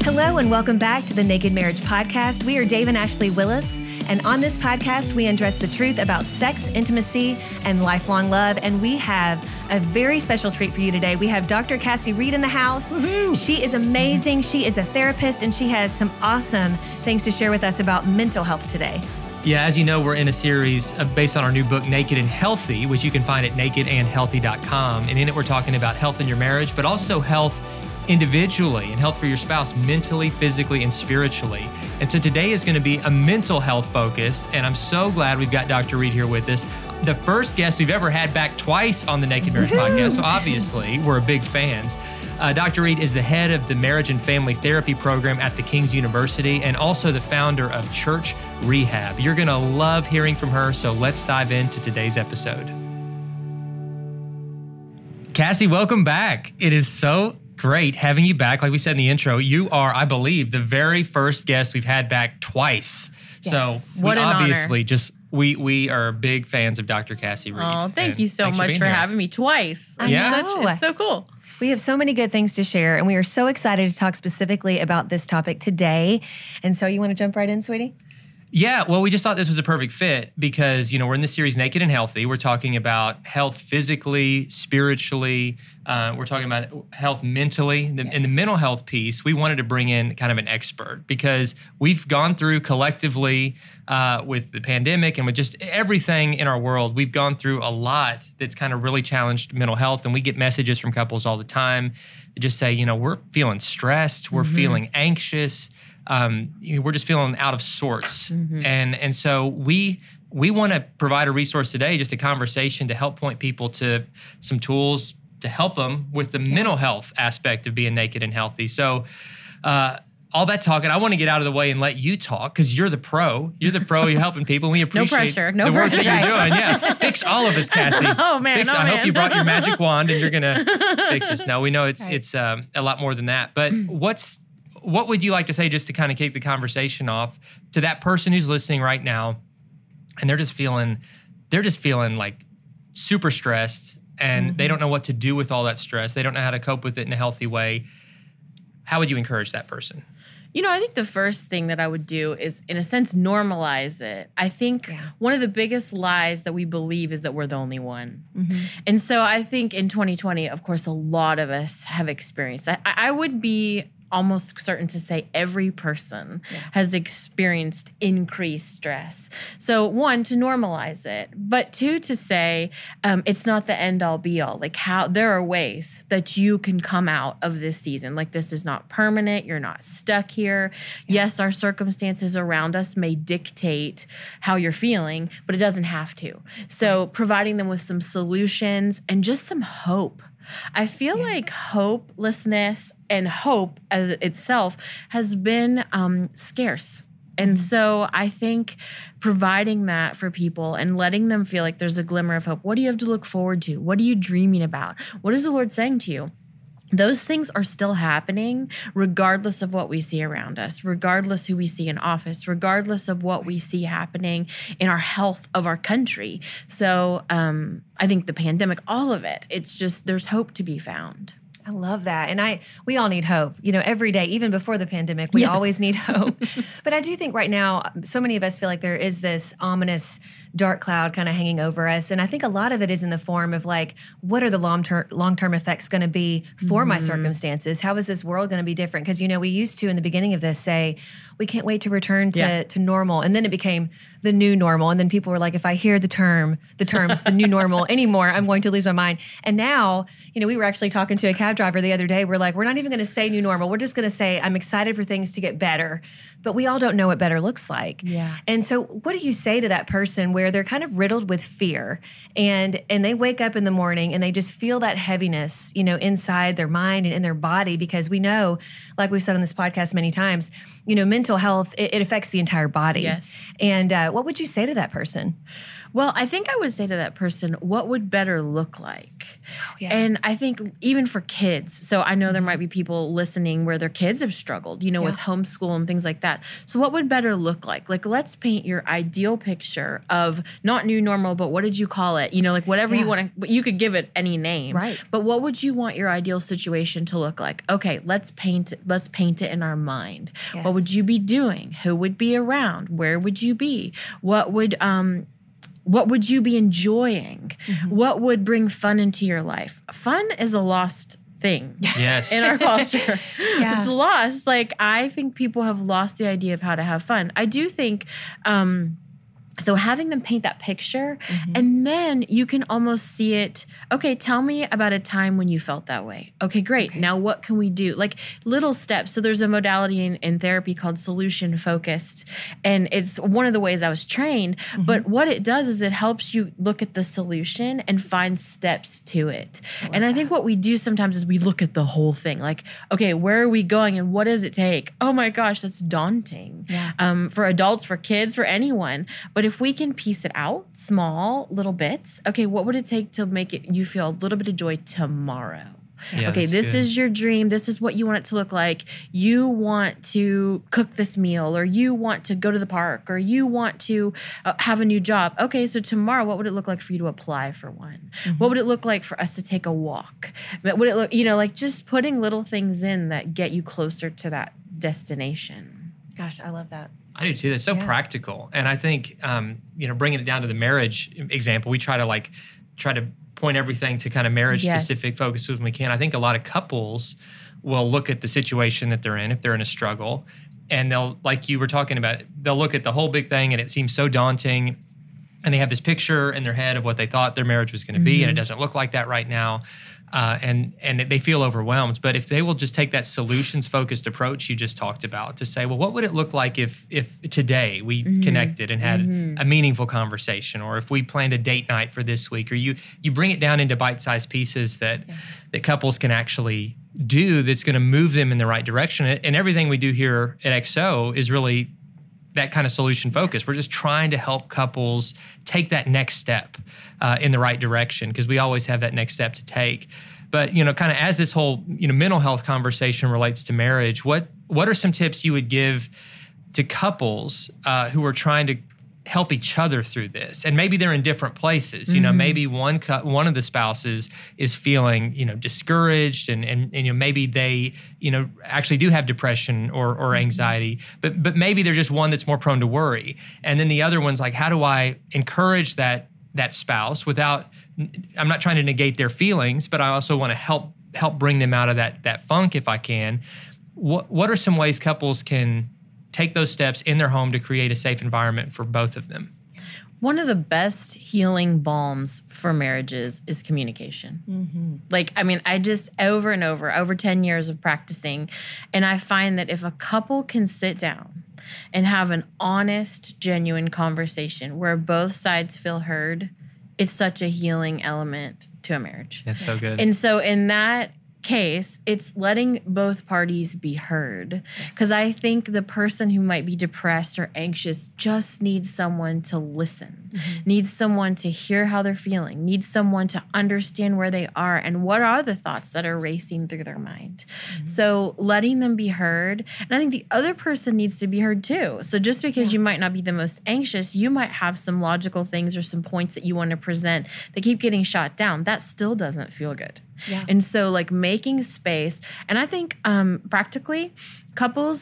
Hello and welcome back to the Naked Marriage Podcast. We are Dave and Ashley Willis, and on this podcast, we address the truth about sex, intimacy, and lifelong love. And we have a very special treat for you today. We have Dr. Cassie Reed in the house. Woo-hoo. She is amazing. She is a therapist, and she has some awesome things to share with us about mental health today. Yeah, as you know, we're in a series based on our new book, Naked and Healthy, which you can find at nakedandhealthy.com. And in it, we're talking about health in your marriage, but also health individually and health for your spouse, mentally, physically, and spiritually. And so today is going to be a mental health focus, and I'm so glad we've got Dr. Reed here with us. The first guest we've ever had back twice on the Naked Marriage Podcast, so obviously we're big fans. Dr. Reed is the head of the Marriage and Family Therapy Program at the King's University and also the founder of Church Rehab. You're going to love hearing from her, so let's dive into today's episode. Cassie, welcome back. It is so great having you back. Like we said in the intro, you are, I believe, the very first guest we've had back twice. Yes. So what we an obviously honor. We are big fans of Dr. Cassie Reed. Oh, thank you so much for having me twice. It's so cool. We have so many good things to share, and we are so excited to talk specifically about this topic today. And so you want to jump right in, sweetie? Yeah, well, we just thought this was a perfect fit because, we're in the series Naked and Healthy. We're talking about health physically, spiritually. We're talking about health mentally. In the mental health piece, we wanted to bring in kind of an expert because we've gone through collectively with the pandemic and with just everything in our world, we've gone through a lot that's kind of really challenged mental health. And we get messages from couples all the time that just say, we're feeling stressed, we're feeling anxious. We're just feeling out of sorts. And so we want to provide a resource today, just a conversation to help point people to some tools to help them with the mental health aspect of being naked and healthy. So all that talking, I want to get out of the way and let you talk because you're the pro. You're helping people. We appreciate no work pressure. that you're doing. Yeah, fix all of us, Cassie. I hope you brought your magic wand and you're going to fix this. No, we know it's a lot more than that. But what would you like to say just to kind of kick the conversation off to that person who's listening right now and they're just feeling like super stressed and they don't know what to do with all that stress. They don't know how to cope with it in a healthy way. How would you encourage that person? I think the first thing that I would do is, in a sense, normalize it. I think one of the biggest lies that we believe is that we're the only one. And so I think in 2020, of course, a lot of us have experienced that. I would be almost certain to say every person has experienced increased stress. So one, to normalize it, but two, to say it's not the end all be all. Like how there are ways that you can come out of this season. Like this is not permanent. You're not stuck here. Yes, our circumstances around us may dictate how you're feeling, but it doesn't have to. So providing them with some solutions and just some hope. I feel like hopelessness and hope as itself has been scarce. And so I think providing that for people and letting them feel like there's a glimmer of hope. What do you have to look forward to? What are you dreaming about? What is the Lord saying to you? Those things are still happening regardless of what we see around us, regardless who we see in office, regardless of what we see happening in our health of our country. So I think the pandemic, all of it, it's just there's hope to be found. I love that. And we all need hope. Every day, even before the pandemic, we always need hope. But I do think right now, so many of us feel like there is this ominous dark cloud kind of hanging over us. And I think a lot of it is in the form of like, what are the long-term effects going to be for my circumstances? How is this world going to be different? Because, we used to in the beginning of this say, we can't wait to return to normal. And then it became the new normal. And then people were like, if I hear the terms, the new normal anymore, I'm going to lose my mind. And now, we were actually talking to a cab driver the other day. We're like, we're not even going to say new normal. We're just going to say, I'm excited for things to get better. But we all don't know what better looks like. Yeah. And so what do you say to that person where they're kind of riddled with fear and they wake up in the morning and they just feel that heaviness, inside their mind and in their body? Because we know, like we've said on this podcast many times, mental health, it affects the entire body. Yes. And what would you say to that person? Well, I think I would say to that person, what would better look like? Oh, yeah. And I think even for kids, so I know there might be people listening where their kids have struggled, you know, with homeschool and things like that. So what would better look like? Like, let's paint your ideal picture of not new normal, but what did you call it? You know, like whatever you want to, you could give it any name. Right. But what would you want your ideal situation to look like? Okay, let's paint it in our mind. Yes. What would you be doing? Who would be around? Where would you be? What would you be enjoying? What would bring fun into your life? Fun is a lost thing in our culture. It's lost. Like, I think people have lost the idea of how to have fun. I do think so having them paint that picture, and then you can almost see it. Okay, tell me about a time when you felt that way. Okay, great. Now what can we do? Like little steps. So there's a modality in therapy called solution focused. And it's one of the ways I was trained. But what it does is it helps you look at the solution and find steps to it. And I think what we do sometimes is we look at the whole thing. Like, okay, where are we going and what does it take? Oh my gosh, that's daunting. For adults, for kids, for anyone. But if we can piece it out, small little bits, okay, what would it take to make you feel a little bit of joy tomorrow? Yeah, okay, this is your dream. This is what you want it to look like. You want to cook this meal, or you want to go to the park, or you want to have a new job. Okay, so tomorrow, what would it look like for you to apply for one? What would it look like for us to take a walk? Would it look, you know, like just putting little things in that get you closer to that destination? Gosh, I love that. I do too. That's so practical. And I think, bringing it down to the marriage example, we try to point everything to kind of marriage specific focus when we can. I think a lot of couples will look at the situation that they're in, if they're in a struggle, and they'll, like you were talking about, they'll look at the whole big thing and it seems so daunting. And they have this picture in their head of what they thought their marriage was going to be, and it doesn't look like that right now. And they feel overwhelmed. But if they will just take that solutions-focused approach you just talked about to say, well, what would it look like if today we connected and had a meaningful conversation, or if we planned a date night for this week, or you bring it down into bite-sized pieces that couples can actually do that's going to move them in the right direction. And everything we do here at XO is really that kind of solution focus. We're just trying to help couples take that next step in the right direction, because we always have that next step to take. But, kind of as this whole, mental health conversation relates to marriage, what are some tips you would give to couples who are trying to help each other through this? And maybe they're in different places. Maybe one of the spouses is feeling, discouraged, and maybe they, actually do have depression or anxiety, but maybe they're just one that's more prone to worry. And then the other one's like, how do I encourage that spouse without, I'm not trying to negate their feelings, but I also want to help bring them out of that funk if I can. What are some ways couples can take those steps in their home to create a safe environment for both of them? One of the best healing balms for marriages is communication. Like, I mean, I just over 10 years of practicing, and I find that if a couple can sit down and have an honest, genuine conversation where both sides feel heard, it's such a healing element to a marriage. That's so good. And so in that case, it's letting both parties be heard. Because I think the person who might be depressed or anxious just needs someone to listen, needs someone to hear how they're feeling, needs someone to understand where they are and what are the thoughts that are racing through their mind. So letting them be heard. And I think the other person needs to be heard too. So just because you might not be the most anxious, you might have some logical things or some points that you want to present that keep getting shot down. That still doesn't feel good. And so like making space, and I think practically couples,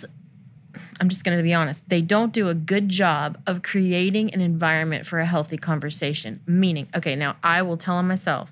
I'm just going to be honest, they don't do a good job of creating an environment for a healthy conversation. Meaning, okay, now I will tell on myself.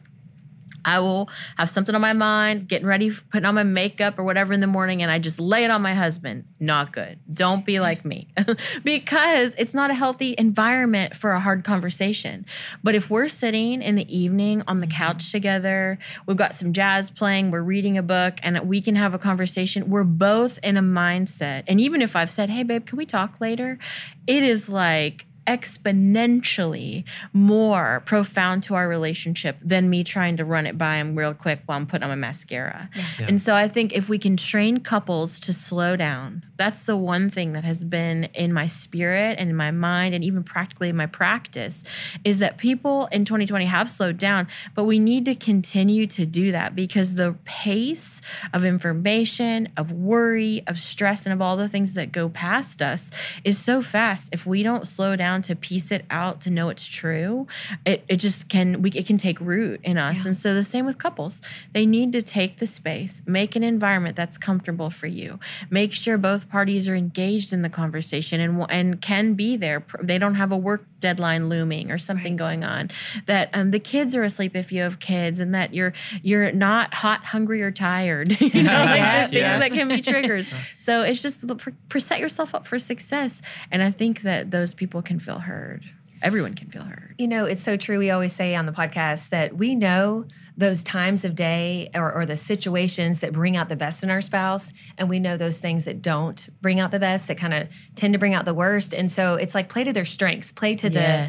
I will have something on my mind, getting ready, putting on my makeup or whatever in the morning, and I just lay it on my husband. Not good. Don't be like me. Because it's not a healthy environment for a hard conversation. But if we're sitting in the evening on the couch together, we've got some jazz playing, we're reading a book, and we can have a conversation, we're both in a mindset. And even if I've said, hey, babe, can we talk later? It is like exponentially more profound to our relationship than me trying to run it by him real quick while I'm putting on my mascara. And so I think if we can train couples to slow down, That's the one thing that has been in my spirit and in my mind and even practically in my practice is that people in 2020 have slowed down, but we need to continue to do that because the pace of information, of worry, of stress, and of all the things that go past us is so fast. If we don't slow down to piece it out, to know it's true, it can take root in us. Yeah. And so the same with couples. They need to take the space, make an environment that's comfortable for you, make sure both parties are engaged in the conversation and can be there. They don't have a work deadline looming or something going on, that the kids are asleep if you have kids, and that you're not hot, hungry, or tired. Things that can be triggers. So it's just set yourself up for success. And I think that those people can feel heard. Everyone can feel heard. It's so true. We always say on the podcast that we know those times of day or the situations that bring out the best in our spouse, and we know those things that don't bring out the best, that kind of tend to bring out the worst. And so it's like play to their strengths, play to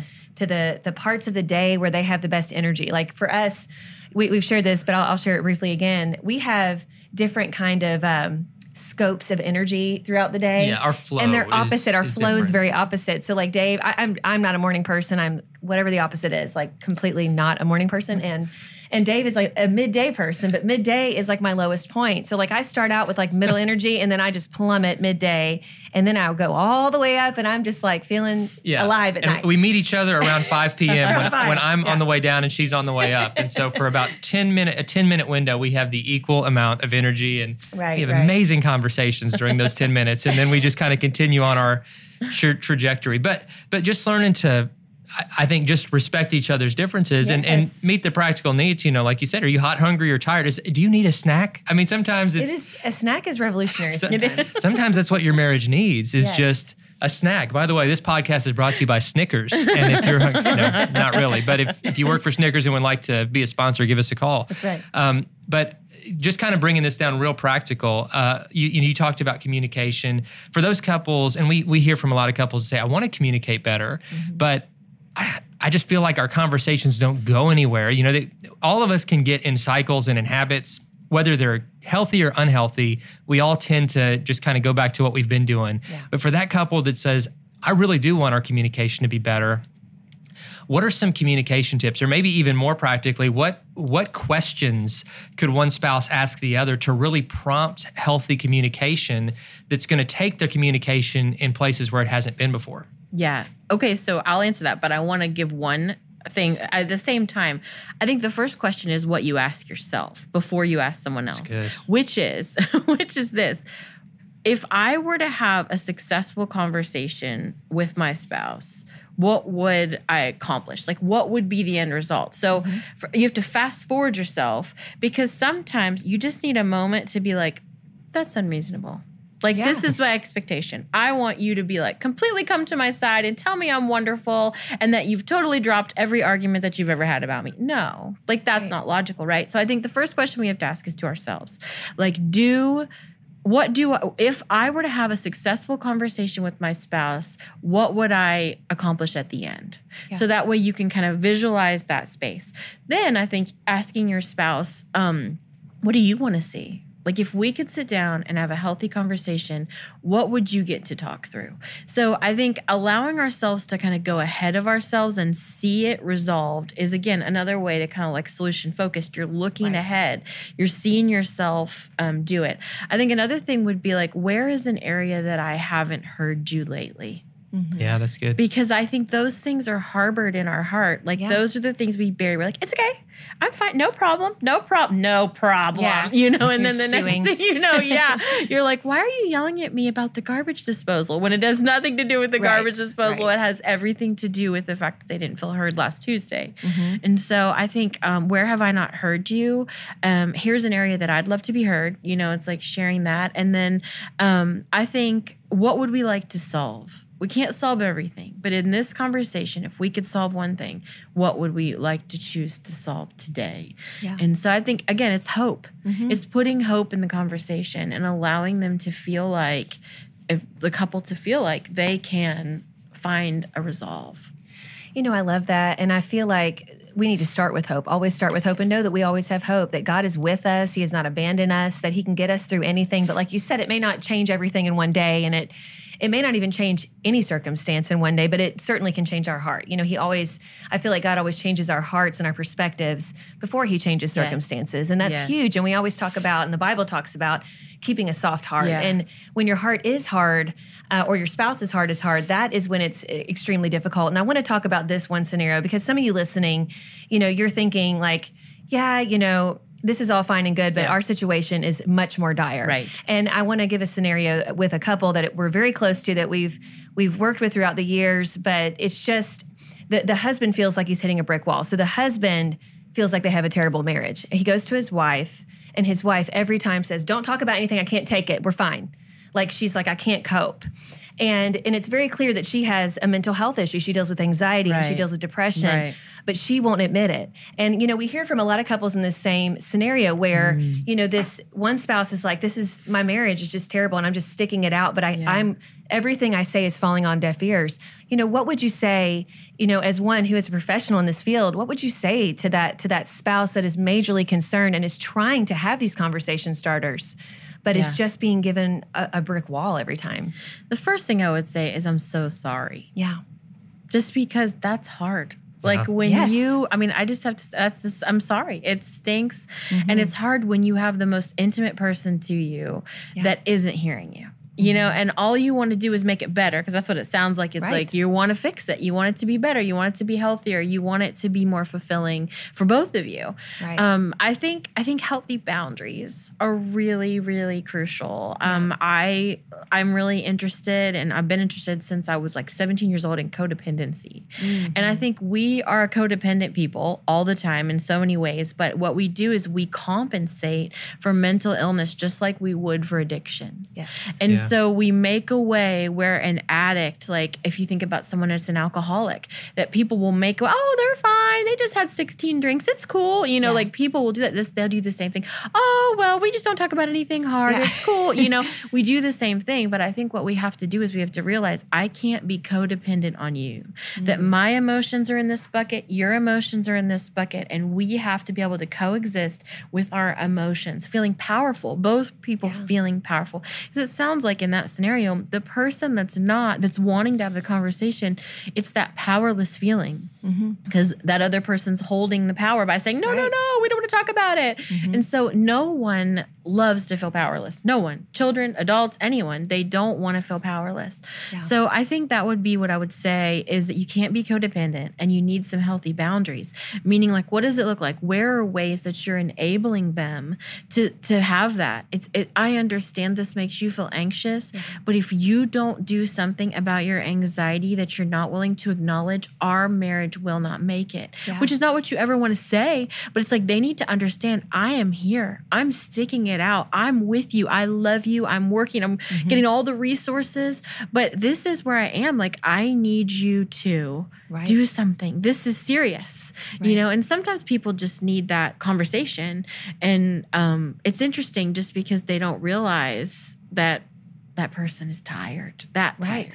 the parts of the day where they have the best energy. Like for us, we've shared this, but I'll share it briefly again. We have different kind of scopes of energy throughout the day. Yeah, our flow. And they're opposite. Our flow different. is very opposite. So like Dave, I'm not a morning person. I'm whatever the opposite is, like completely not a morning person. And Dave is like a midday person, but midday is like my lowest point. So like I start out with like middle energy and then I just plummet midday and then I'll go all the way up and I'm just like feeling alive at night. We meet each other around 5 p.m. when I'm on the way down and she's on the way up. And so for about a 10-minute window, we have the equal amount of energy and we have amazing conversations during those 10 minutes. And then we just kind of continue on our trajectory. But just learning to, I think, just respect each other's differences and meet the practical needs. Like you said, are you hot, hungry, or tired? Do you need a snack? I mean, sometimes a snack is revolutionary. Sometimes that's what your marriage needs is just a snack. By the way, this podcast is brought to you by Snickers. And if you're not really, but if you work for Snickers and would like to be a sponsor, give us a call. That's right. But just kind of bringing this down real practical, you talked about communication. For those couples, and we hear from a lot of couples that say, I want to communicate better, but I just feel like our conversations don't go anywhere. All of us can get in cycles and in habits, whether they're healthy or unhealthy. We all tend to just kind of go back to what we've been doing. Yeah. But for that couple that says, I really do want our communication to be better, what are some communication tips? Or maybe even more practically, what questions could one spouse ask the other to really prompt healthy communication that's going to take the communication in places where it hasn't been before? Yeah. Okay, so I'll answer that, but I want to give one thing at the same time. I think the first question is what you ask yourself before you ask someone else, which is this. If I were to have a successful conversation with my spouse, what would I accomplish? Like, what would be the end result? So you have to fast forward yourself, because sometimes you just need a moment to be like, that's unreasonable. Like, this is my expectation. I want you to be like, completely come to my side and tell me I'm wonderful and that you've totally dropped every argument that you've ever had about me. No, like that's not logical, right? So I think the first question we have to ask is to ourselves. Like, if I were to have a successful conversation with my spouse, what would I accomplish at the end? Yeah. So that way you can kind of visualize that space. Then I think asking your spouse, what do you want to see? Like, if we could sit down and have a healthy conversation, what would you get to talk through? So I think allowing ourselves to kind of go ahead of ourselves and see it resolved is, again, another way to kind of like solution focused. You're looking ahead. You're seeing yourself do it. I think another thing would be like, where is an area that I haven't heard you lately? Mm-hmm. Yeah, that's good. Because I think those things are harbored in our heart. Like, those are the things we bury. We're like, it's okay. I'm fine. No problem. No problem. No problem. Yeah. And then the next thing you know, you're like, why are you yelling at me about the garbage disposal when it has nothing to do with the garbage disposal? It has everything to do with the fact that they didn't feel heard last Tuesday. Mm-hmm. And so I think, where have I not heard you? Here's an area that I'd love to be heard. It's like sharing that. And then I think, what would we like to solve? We can't solve everything, but in this conversation, if we could solve one thing, what would we like to choose to solve today? Yeah. And so I think, again, it's hope. Mm-hmm. It's putting hope in the conversation and allowing them to feel like, if the couple to feel like they can find a resolve. I love that. And I feel like we need to start with hope. Always start with hope and know that we always have hope, that God is with us. He has not abandoned us, that he can get us through anything. But like you said, it may not change everything in one day, and it may not even change any circumstance in one day, but it certainly can change our heart. You know, I feel like God always changes our hearts and our perspectives before he changes circumstances. And that's huge. And we always talk about, and the Bible talks about, keeping a soft heart. Yeah. And when your heart is hard, or your spouse's heart is hard, that is when it's extremely difficult. And I want to talk about this one scenario, because some of you listening, you know, you're thinking like, yeah, you know, this is all fine and good, but our situation is much more dire. Right. And I want to give a scenario with a couple that we're very close to, that we've worked with throughout the years, but it's just the husband feels like he's hitting a brick wall. So the husband feels like they have a terrible marriage. He goes to his wife, and his wife every time says, "Don't talk about anything. I can't take it. We're fine." Like, she's like, "I can't cope." And it's very clear that she has a mental health issue. She deals with anxiety and she deals with depression, but she won't admit it. And, you know, we hear from a lot of couples in this same scenario where, you know, this one spouse is like, my marriage is just terrible and I'm just sticking it out, but I'm everything I say is falling on deaf ears. You know, what would you say, you know, as one who is a professional in this field, what would you say to that spouse that is majorly concerned and is trying to have these conversation starters, but it's just being given a brick wall every time? The first thing I would say is, I'm so sorry. Yeah. Just because that's hard. Like when I'm sorry. It stinks. And it's hard when you have the most intimate person to you that isn't hearing you. You know, and all you want to do is make it better, because that's what it sounds like. It's like you want to fix it. You want it to be better. You want it to be healthier. You want it to be more fulfilling for both of you. Right. I think healthy boundaries are really, really crucial. I'm really interested, and I've been interested since I was like 17 years old, in codependency. And I think we are codependent people all the time in so many ways. But what we do is we compensate for mental illness just like we would for addiction. Yes. And so we make a way where an addict, like if you think about someone that's an alcoholic, that people will make, oh, they're fine. They just had 16 drinks. It's cool. You know, like people will do that. They'll do the same thing. Oh, well, we just don't talk about anything hard. It's cool. You know, we do the same thing. But I think what we have to do is we have to realize, I can't be codependent on you. That my emotions are in this bucket, your emotions are in this bucket, and we have to be able to coexist with our emotions, feeling powerful, both people feeling powerful. Because it sounds like in that scenario, the person that's wanting to have the conversation, it's that powerless feeling, because that other person's holding the power by saying, no, we don't want to talk about it. And so no one loves to feel powerless. No one, children, adults, anyone, they don't want to feel powerless. So I think that would be what I would say, is that you can't be codependent and you need some healthy boundaries. Meaning, like, what does it look like? Where are ways that you're enabling them to have that? I understand this makes you feel anxious, but if you don't do something about your anxiety that you're not willing to acknowledge, our marriage will not make it. Which is not what you ever want to say, but it's like they need to understand, I am here. I'm sticking it out. I'm with you. I love you. I'm working. I'm getting all the resources, but this is where I am. Like, I need you to do something. This is serious, you know? And sometimes people just need that conversation. And it's interesting just because they don't realize that that person is tired, tired.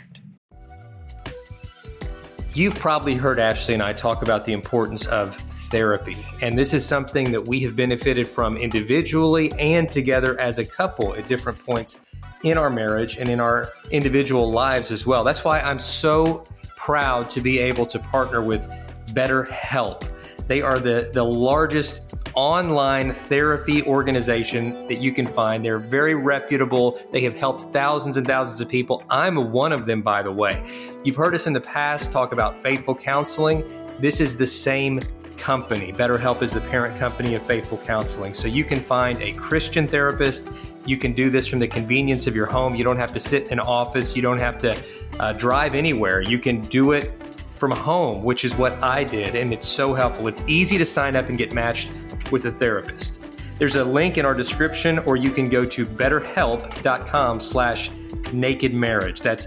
You've probably heard Ashley and I talk about the importance of therapy. And this is something that we have benefited from individually and together as a couple at different points in our marriage and in our individual lives as well. That's why I'm so proud to be able to partner with BetterHelp. They are the largest online therapy organization that you can find. They're very reputable. They have helped thousands and thousands of people. I'm one of them, by the way. You've heard us in the past talk about Faithful Counseling. This is the same company. BetterHelp is the parent company of Faithful Counseling. So you can find a Christian therapist. You can do this from the convenience of your home. You don't have to sit in an office. You don't have to drive anywhere. You can do it from home, which is what I did, and it's so helpful. It's easy to sign up and get matched with a therapist. There's a link in our description, or you can go to betterhelp.com/nakedmarriage. That's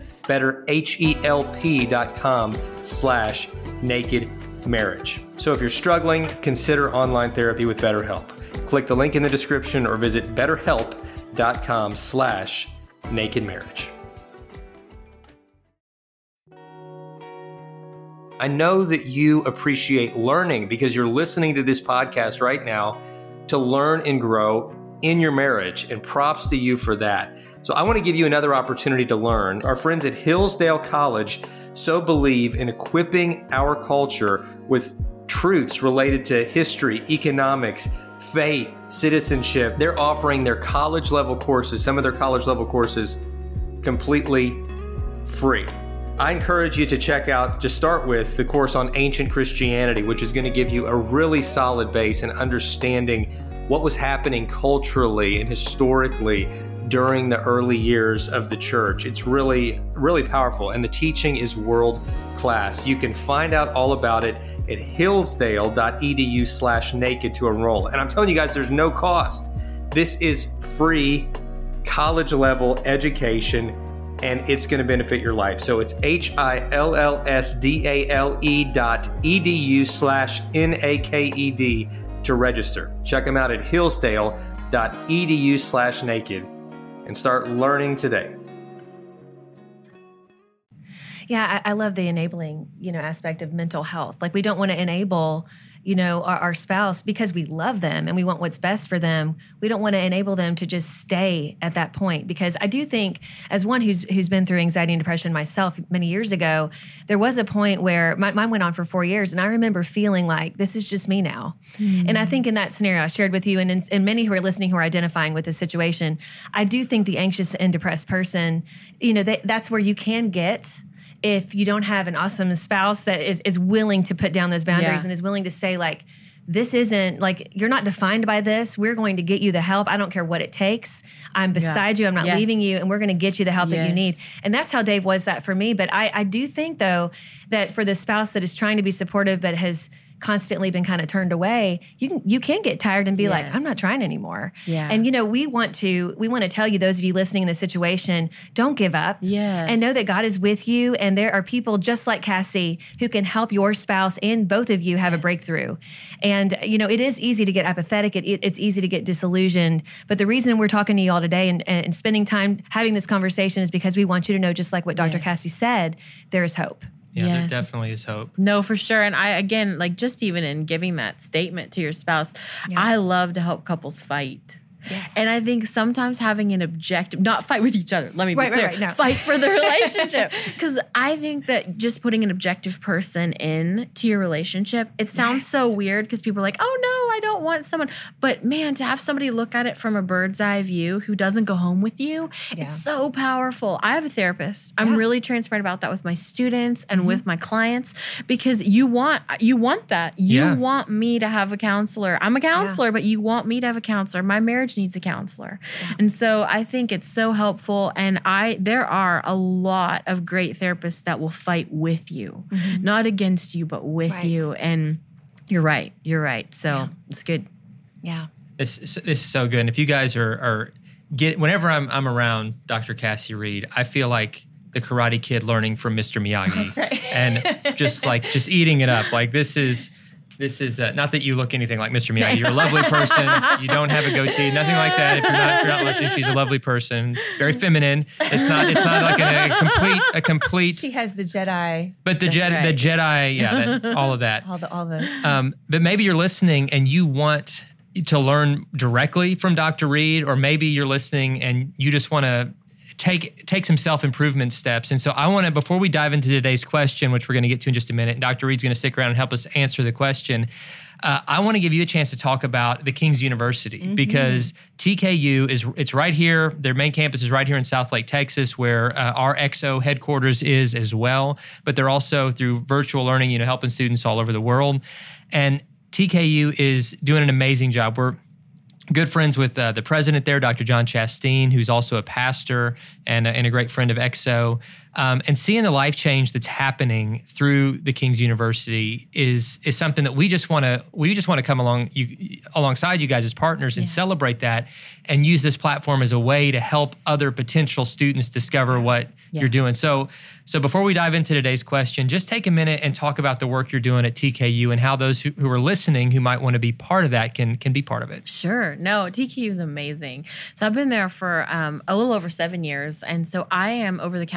betterhelp.com/nakedmarriage. So if you're struggling, consider online therapy with BetterHelp. Click the link in the description or visit betterhelp.com/nakedmarriage. I know that you appreciate learning because you're listening to this podcast right now to learn and grow in your marriage, and props to you for that. So I want to give you another opportunity to learn. Our friends at Hillsdale College so believe in equipping our culture with truths related to history, economics, faith, citizenship. They're offering their college level courses, some of their college level courses, completely free. I encourage you to check out, to start with, the course on ancient Christianity, which is going to give you a really solid base in understanding what was happening culturally and historically during the early years of the church. It's really, really powerful, and the teaching is world class. You can find out all about it at hillsdale.edu/naked to enroll. And I'm telling you guys, there's no cost. This is free college level education, and it's going to benefit your life. So it's hillsdale.edu/naked to register. Check them out at hillsdale.edu/naked and start learning today. Yeah, I love the enabling, aspect of mental health. Like, we don't want to enable, our spouse because we love them and we want what's best for them. We don't want to enable them to just stay at that point, because I do think, as one who's been through anxiety and depression myself many years ago, there was a point where mine went on for 4 years, and I remember feeling like, this is just me now. Mm-hmm. And I think in that scenario I shared with you, and many who are listening who are identifying with this situation, I do think the anxious and depressed person, that's where you can get, if you don't have an awesome spouse that is willing to put down those boundaries and is willing to say, like, this isn't, like, you're not defined by this. We're going to get you the help. I don't care what it takes. I'm beside you. I'm not leaving you. And we're going to get you the help that you need. And that's how Dave was that for me. But I do think, though, that for the spouse that is trying to be supportive but has constantly been kind of turned away, you can get tired and be like, I'm not trying anymore. Yeah. And we want to tell you, those of you listening in this situation, don't give up. Yes. And know that God is with you, and there are people just like Cassie who can help your spouse and both of you have a breakthrough. And it is easy to get apathetic. It's easy to get disillusioned. But the reason we're talking to you all today and spending time having this conversation is because we want you to know, just like what Dr. Cassie said, there is hope. Yeah, there definitely is hope. No, for sure. And I, again, just even in giving that statement to your spouse, I love to help couples fight. Yes. And I think sometimes having an objective, not fight with each other, let me be clear, no. Fight for the relationship. Because I think that just putting an objective person in to your relationship, it sounds so weird because people are like, oh no, I don't want someone. But man, to have somebody look at it from a bird's eye view who doesn't go home with you, it's so powerful. I have a therapist. I'm really transparent about that with my students and with my clients, because you want that. You want me to have a counselor. I'm a counselor, but you want me to have a counselor. My marriage needs a counselor. Yeah. And so I think it's so helpful. And there are a lot of great therapists that will fight with you, not against you, but with you. And you're right. So it's good. Yeah. This is so good. And if you guys whenever I'm around Dr. Cassie Reed, I feel like the Karate Kid learning from Mr. Miyagi. That's right. And just eating it up. Like, this is not that you look anything like Mr. Miyagi. You're a lovely person. You don't have a goatee, nothing like that. If you're not listening, she's a lovely person, very feminine. It's not like a complete. She has the Jedi. But the Jedi, all of that. All the. But maybe you're listening and you want to learn directly from Dr. Reed, or maybe you're listening and you just want to take some self-improvement steps. And so I want to, before we dive into today's question, which we're going to get to in just a minute, and Dr. Reed's going to stick around and help us answer the question, I want to give you a chance to talk about the King's University, because TKU it's right here. Their main campus is right here in Southlake, Texas, where our XO headquarters is as well. But they're also, through virtual learning, helping students all over the world. And TKU is doing an amazing job. We're good friends with the president there, Dr. John Chasteen, who's also a pastor and a great friend of EXO. And seeing the life change that's happening through the King's University is something that we just want to come alongside you guys as partners and celebrate that, and use this platform as a way to help other potential students discover what you're doing. So before we dive into today's question, just take a minute and talk about the work you're doing at TKU and how those who are listening who might want to be part of that can be part of it. Sure. No, TKU is amazing. So I've been there for a little over 7 years. And so I am over the counseling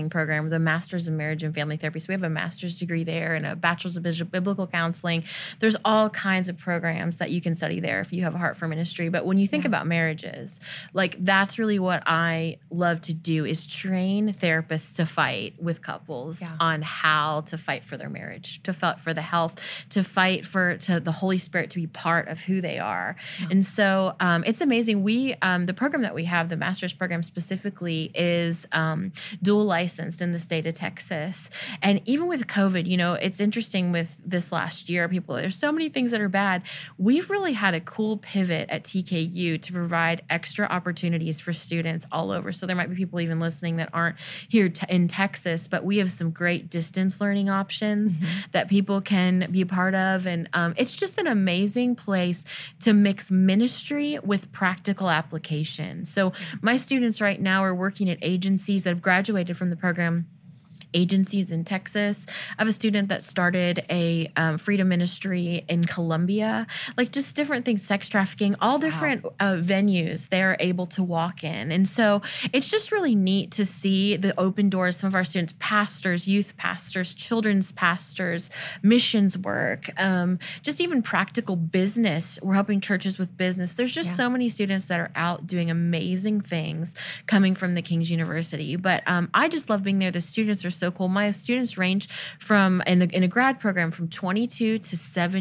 program, the Master's in Marriage and Family Therapy. So we have a master's degree there and a bachelor's of biblical counseling. There's all kinds of programs that you can study there if you have a heart for ministry. But when you think about marriages, like that's really what I love to do, is train therapists to fight with couples on how to fight for their marriage, to fight for the health, to fight for the Holy Spirit to be part of who they are. And so it's amazing. We the program that we have, the master's program specifically, is dual licensed in the state of Texas. And even with COVID, you know, it's interesting with this last year, there's so many things that are bad. We've really had a cool pivot at TKU to provide extra opportunities for students all over. So there might be people even listening that aren't here in Texas, but we have some great distance learning options that people can be a part of. And it's just an amazing place to mix ministry with practical application. So my students right now are working at agencies that have graduated from the program, agencies in Texas. I have a student that started a freedom ministry in Colombia, like just different things, sex trafficking, all different venues they're able to walk in. And so it's just really neat to see the open doors. Some of our students, pastors, youth pastors, children's pastors, missions work, just even practical business. We're helping churches with business. There's just so many students that are out doing amazing things coming from the King's University. But I just love being there. The students are so cool. My students range from, in a grad program, from 22 to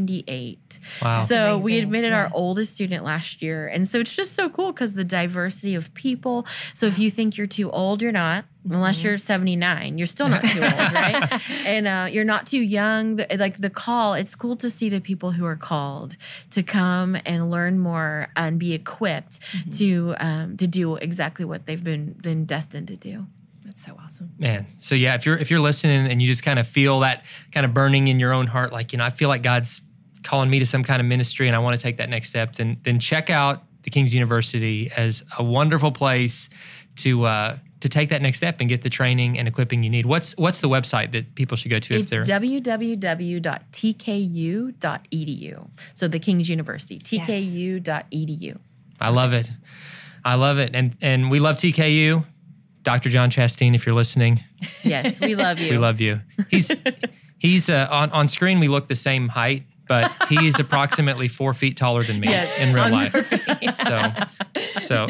78. Wow. So we admitted our oldest student last year. And so it's just so cool because the diversity of people. So if you think you're too old, you're not. Unless you're 79, you're still not too old, right? And you're not too young. The call, it's cool to see the people who are called to come and learn more and be equipped to do exactly what they've been destined to do. That's so awesome. Man. So yeah, if you're listening and you just kind of feel that kind of burning in your own heart, like, you know, I feel like God's calling me to some kind of ministry and I want to take that next step, then check out the King's University as a wonderful place to take that next step and get the training and equipping you need. What's the website that people should go to if they're... It's www.tku.edu. So the King's University, tku.edu. I love it. I love it. And we love TKU. Dr. John Chastain, if you're listening. Yes, we love you. We love you. He's on screen, we look the same height, but he's approximately 4 feet taller than me in real life. So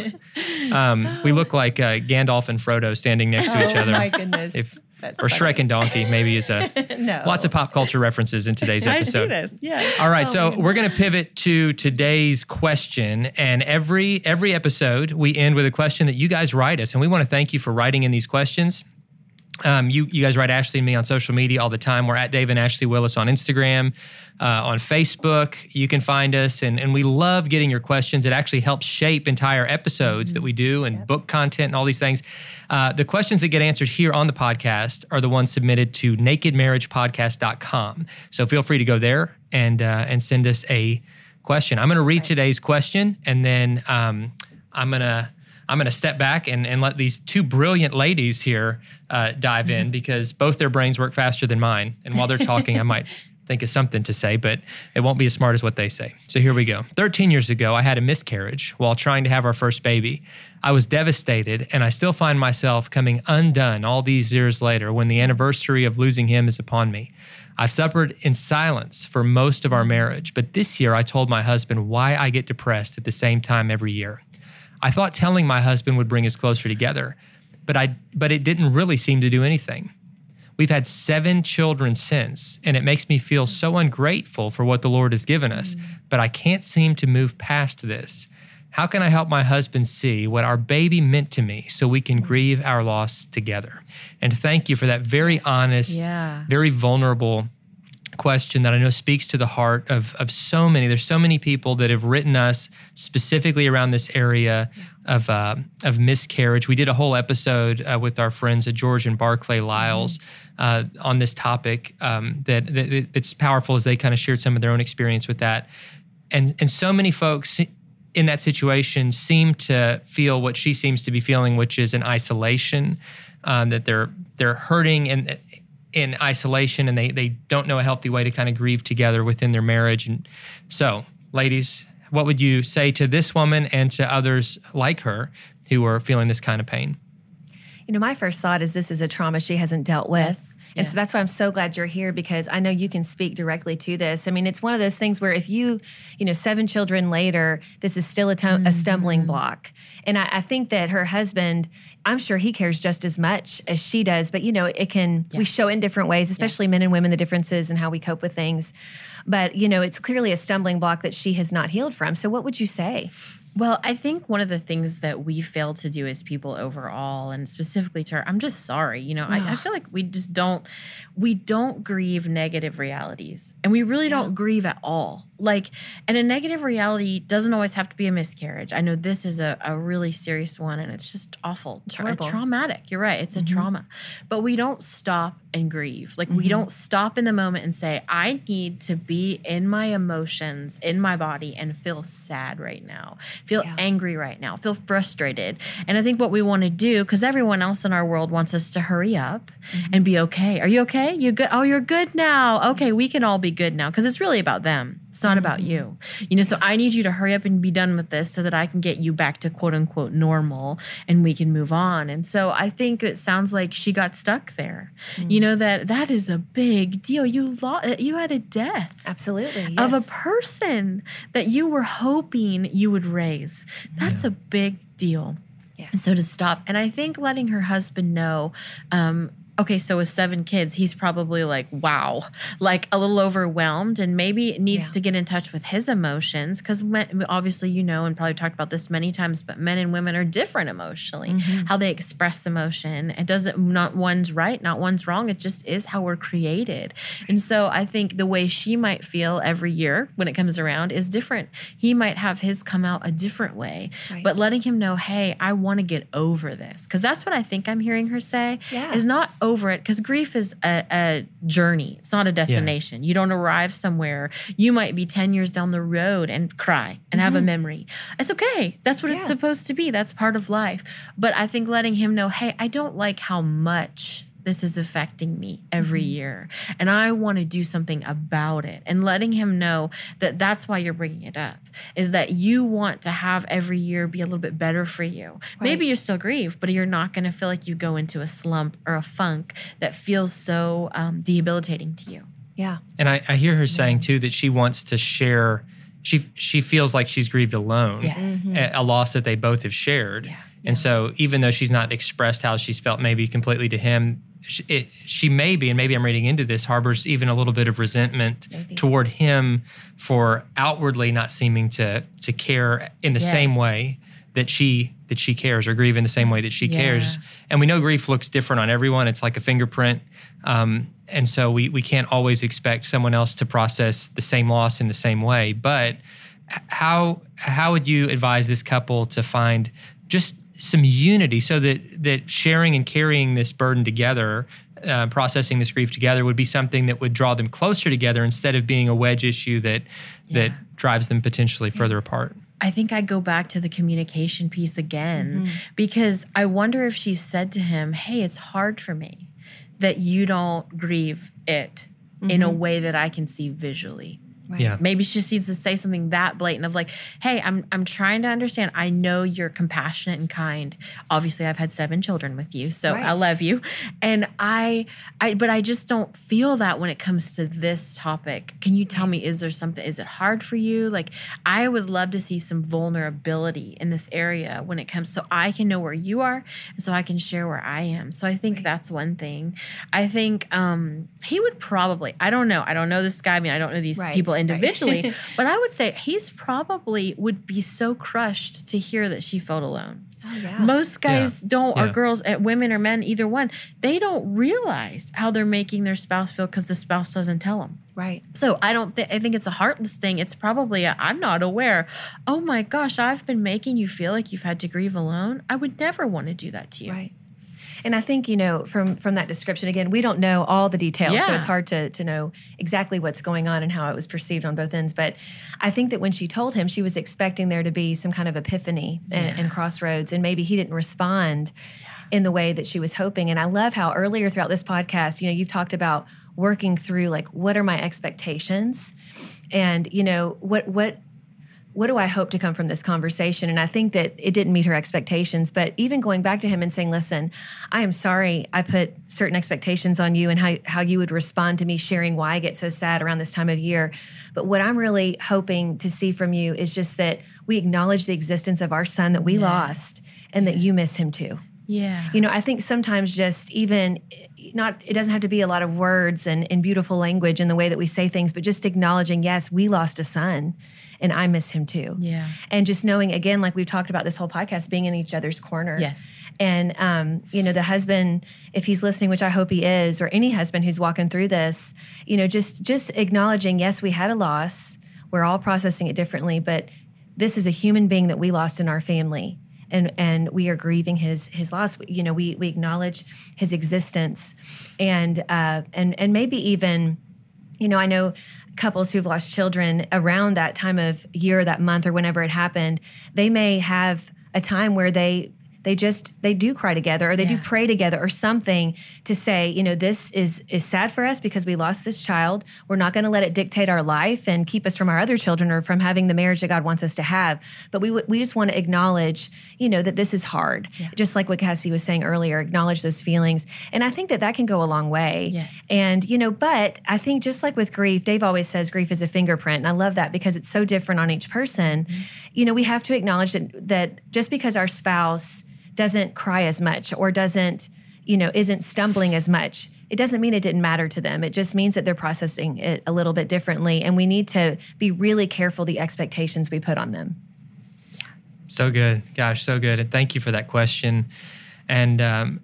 we look like Gandalf and Frodo standing next to each other. Oh my goodness. Or Shrek and Donkey maybe is lots of pop culture references in today's episode. I see this, yes. All right, so we're going to pivot to today's question. And every episode, we end with a question that you guys write us. And we want to thank you for writing in these questions. You guys write Ashley and me on social media all the time. We're at Dave and Ashley Willis on Instagram, on Facebook. You can find us, and we love getting your questions. It actually helps shape entire episodes that we do and book content and all these things. The questions that get answered here on the podcast are the ones submitted to nakedmarriagepodcast.com. So feel free to go there and send us a question. I'm going to read today's question, and then I'm going to step back and let these two brilliant ladies here dive in, because both their brains work faster than mine. And while they're talking, I might think of something to say, but it won't be as smart as what they say. So here we go. 13 years ago, I had a miscarriage while trying to have our first baby. I was devastated, and I still find myself coming undone all these years later when the anniversary of losing him is upon me. I've suffered in silence for most of our marriage, but this year I told my husband why I get depressed at the same time every year. I thought telling my husband would bring us closer together, but it didn't really seem to do anything. We've had 7 children since, and it makes me feel so ungrateful for what the Lord has given us, but I can't seem to move past this. How can I help my husband see what our baby meant to me so we can grieve our loss together? And thank you for that very honest, very vulnerable question that I know speaks to the heart of so many. There's so many people that have written us specifically around this area of miscarriage. We did a whole episode with our friends at George and Barclay Lyles on this topic that's powerful, as they kind of shared some of their own experience with that. And so many folks in that situation seem to feel what she seems to be feeling, which is an isolation, that they're hurting in isolation, and they don't know a healthy way to kind of grieve together within their marriage. And so, ladies, what would you say to this woman and to others like her who are feeling this kind of pain? My first thought is this is a trauma she hasn't dealt with. Yes. And so that's why I'm so glad you're here, because I know you can speak directly to this. I mean, it's one of those things where if you 7 children later, this is still a stumbling block. And I think that her husband, I'm sure he cares just as much as she does, but it can, we show it in different ways, especially men and women, the differences and how we cope with things. But, it's clearly a stumbling block that she has not healed from. So what would you say? Well, I think one of the things that we fail to do as people overall, and specifically to her, I'm just sorry. I feel like we don't grieve negative realities, and we really don't grieve at all. And a negative reality doesn't always have to be a miscarriage. I know this is a really serious one, and it's just awful. Traumatic. You're right. It's a trauma. But we don't stop and grieve. We don't stop in the moment and say, I need to be in my emotions, in my body, and feel sad right now, feel angry right now, feel frustrated. And I think what we want to do, because everyone else in our world wants us to hurry up and be okay. Are you okay? You good? Oh, you're good now. Okay, we can all be good now, because it's really about them. It's not about you. So I need you to hurry up and be done with this so that I can get you back to quote unquote normal and we can move on. And so I think it sounds like she got stuck there. That is a big deal. You had a death. Absolutely. Of a person that you were hoping you would raise. That's a big deal. Yes. And so to stop. And I think letting her husband know, okay, so with 7 kids, he's probably wow, a little overwhelmed, and maybe needs to get in touch with his emotions, because obviously, and probably talked about this many times, but men and women are different emotionally, how they express emotion. It doesn't, not one's right, not one's wrong. It just is how we're created. And so I think the way she might feel every year when it comes around is different. He might have his come out a different way, but letting him know, hey, I want to get over this. Because that's what I think I'm hearing her say, is not over it, because grief is a journey. It's not a destination. You don't arrive somewhere. You might be 10 years down the road and cry and have a memory. It's okay. That's what it's supposed to be. That's part of life. But I think letting him know, hey, I don't like how much this is affecting me every year, and I want to do something about it. And letting him know that that's why you're bringing it up, is that you want to have every year be a little bit better for you. Right. Maybe you're still grieved, but you're not going to feel like you go into a slump or a funk that feels so debilitating to you. Yeah. And I hear her saying too that she wants to share. She feels like she's grieved alone, a loss that they both have shared. Yeah. And so even though she's not expressed how she's felt maybe completely to him, she may be, and maybe I'm reading into this, harbors even a little bit of resentment toward him for outwardly not seeming to care in the same way that she cares, or grieve in the same way that she cares. And we know grief looks different on everyone. It's like a fingerprint. And so we can't always expect someone else to process the same loss in the same way. But how would you advise this couple to find just some unity so that sharing and carrying this burden together, processing this grief together, would be something that would draw them closer together instead of being a wedge issue that drives them potentially further apart? I think I go back to the communication piece again, because I wonder if she said to him, hey, it's hard for me that you don't grieve it in a way that I can see visually. Right. Yeah. Maybe she just needs to say something that blatant of hey, I'm trying to understand. I know you're compassionate and kind. Obviously, I've had 7 children with you, so I love you. And but I just don't feel that when it comes to this topic. Can you tell me, is there something, is it hard for you? I would love to see some vulnerability in this area when it comes, so I can know where you are and so I can share where I am. So I think that's one thing. I think he would probably, I don't know this guy. I mean, I don't know these people individually, but I would say he's probably would be so crushed to hear that she felt alone. Oh, yeah. Most guys don't, or girls, women or men, either one, they don't realize how they're making their spouse feel because the spouse doesn't tell them. Right. So I think it's a heartless thing. It's probably I'm not aware. Oh my gosh, I've been making you feel like you've had to grieve alone. I would never want to do that to you. Right. And I think, from that description, again, we don't know all the details, so it's hard to know exactly what's going on and how it was perceived on both ends. But I think that when she told him, she was expecting there to be some kind of epiphany and crossroads, and maybe he didn't respond in the way that she was hoping. And I love how earlier throughout this podcast, you've talked about working through, what are my expectations? And, what do I hope to come from this conversation? And I think that it didn't meet her expectations, but even going back to him and saying, listen, I am sorry I put certain expectations on you and how you would respond to me sharing why I get so sad around this time of year. But what I'm really hoping to see from you is just that we acknowledge the existence of our son that we lost and that you miss him too. Yeah. I think sometimes just even it doesn't have to be a lot of words and beautiful language in the way that we say things, but just acknowledging, yes, we lost a son and I miss him too. Yeah. And just knowing, again, like we've talked about this whole podcast, being in each other's corner. Yes. And, the husband, if he's listening, which I hope he is, or any husband who's walking through this, just acknowledging, yes, we had a loss. We're all processing it differently, but this is a human being that we lost in our family. And we are grieving his loss. We acknowledge his existence, and maybe even, I know couples who've lost children around that time of year, that month, or whenever it happened. They may have a time where they do cry together, or they do pray together, or something to say, this is sad for us because we lost this child. We're not going to let it dictate our life and keep us from our other children or from having the marriage that God wants us to have. But we just want to acknowledge, that this is hard. Yeah. Just like what Cassie was saying earlier, acknowledge those feelings. And I think that can go a long way. Yes. And, but I think just like with grief, Dave always says grief is a fingerprint. And I love that because it's so different on each person. Mm-hmm. We have to acknowledge that just because our spouse doesn't cry as much or isn't stumbling as much, it doesn't mean it didn't matter to them. It just means that they're processing it a little bit differently. And we need to be really careful the expectations we put on them. Yeah. So good. Gosh, so good. And thank you for that question. And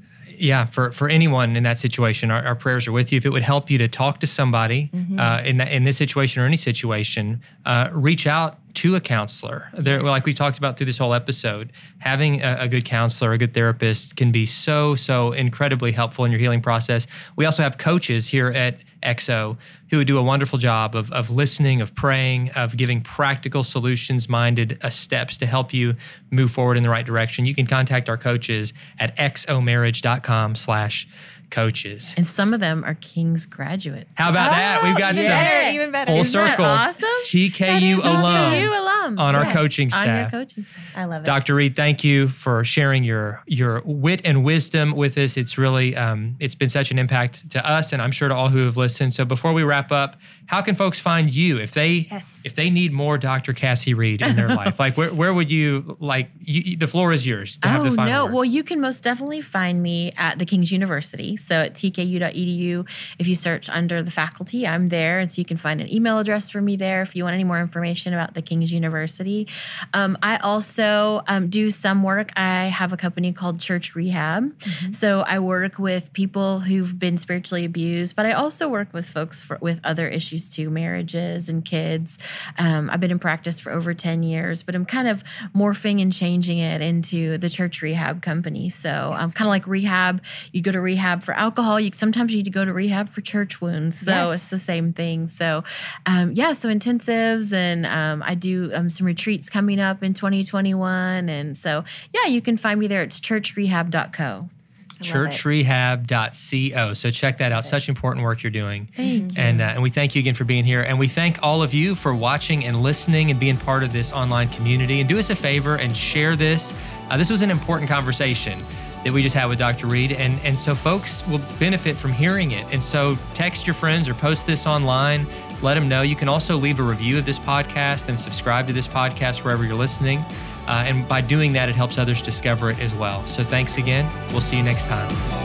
for anyone in that situation, our prayers are with you. If it would help you to talk to somebody in this situation or any situation, reach out to a counselor. Like we talked about through this whole episode, having a good counselor, a good therapist can be so incredibly helpful in your healing process. We also have coaches here at XO who would do a wonderful job of listening, of praying, of giving practical solutions-minded steps to help you move forward in the right direction. You can contact our coaches at xomarriage.com/coaches. And some of them are King's graduates. How about that? We've got some even better. full Isn't circle. that awesome? TKU alum on our coaching staff. On your coaching staff. I love it. Dr. Reed, thank you for sharing your wit and wisdom with us. It's really, it's been such an impact to us, and I'm sure to all who have listened. So before we wrap up, how can folks find you if they need more Dr. Cassie Reed in their life? Like where would you the floor is yours to have the final word. Well, you can most definitely find me at the King's University. So at tku.edu, if you search under the faculty, I'm there. And so you can find an email address for me there if you want any more information about the King's University. I also do some work. I have a company called Church Rehab. Mm-hmm. So I work with people who've been spiritually abused, but I also work with folks with other issues too, marriages and kids. I've been in practice for over 10 years, but I'm kind of morphing and changing it into the Church Rehab company. So I'm kind of like rehab. You go to rehab for alcohol. Sometimes you need to go to rehab for church wounds. So it's the same thing. So so intensives, and I do some retreats coming up in 2021. And so, you can find me there. It's churchrehab.co. churchrehab.co. So check that out. Such important work you're doing. Thank you. And we thank you again for being here. And we thank all of you for watching and listening and being part of this online community. And do us a favor and share this. This was an important conversation that we just had with Dr. Reed. And so folks will benefit from hearing it. And so text your friends or post this online. Let them know. You can also leave a review of this podcast and subscribe to this podcast wherever you're listening. And by doing that, it helps others discover it as well. So thanks again. We'll see you next time.